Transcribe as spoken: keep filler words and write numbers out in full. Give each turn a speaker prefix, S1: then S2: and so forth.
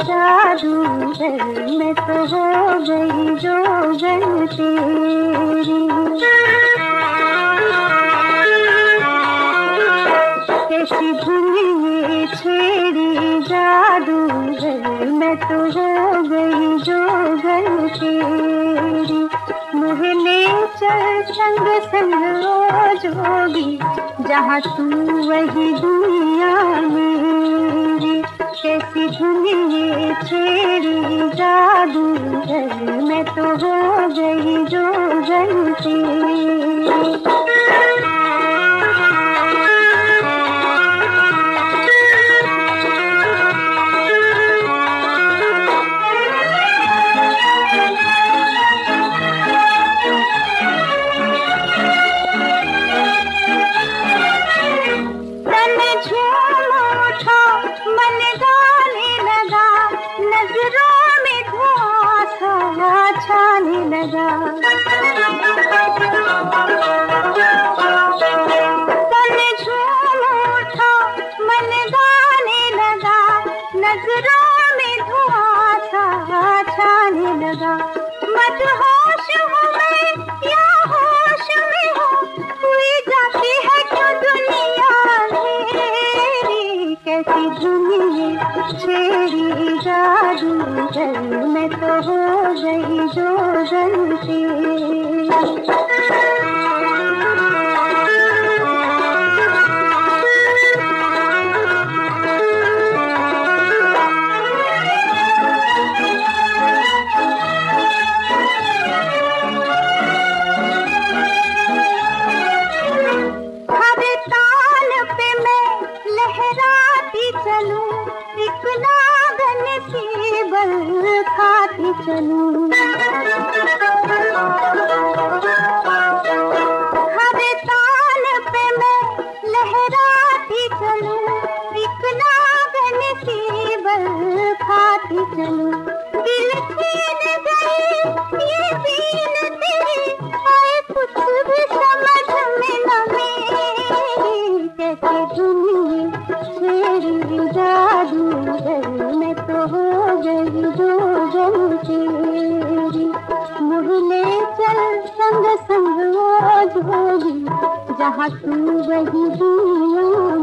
S1: जादूगर मैं तो हो गई जोगन तेरी। कैसी धुन ये छेड़ी जादूगर मैं तो हो गई जोगन तेरी। मोहले चल संग संग ओ जोगी जहाँ तू वही दुनिया मेरी। कैसी धुन ये छेड़ी जादूगर मैं तो हो गई जोगन तेरी। छाने लगा तन झूम उठा मन गाने लगा। नजरों में धुआं सा छाने लगा। मदहोश हूँ मैं या होश में हूँ हुई जाती है क्यों दुनिया मेरी। कैसी दुनिया छेड़ी जादूगर मैं तो हो गई जोगन तेरी। हर ताल पे मैं लहराती चलूं एक नागन सी बल खाती चलूं। हर ताल पे मैं लहराती चलूं एक नागन सी बल खाती चलूं। दिल छीन गई ये बीन तेरी आए कुछ भी समझ में न मेरी। कैसी दुनिया छेड़ी जादूगर मैं तो हो गई जोगन तेरी। मोहले चल संग संग ओ जोगी जहाँ तू वही दुनिया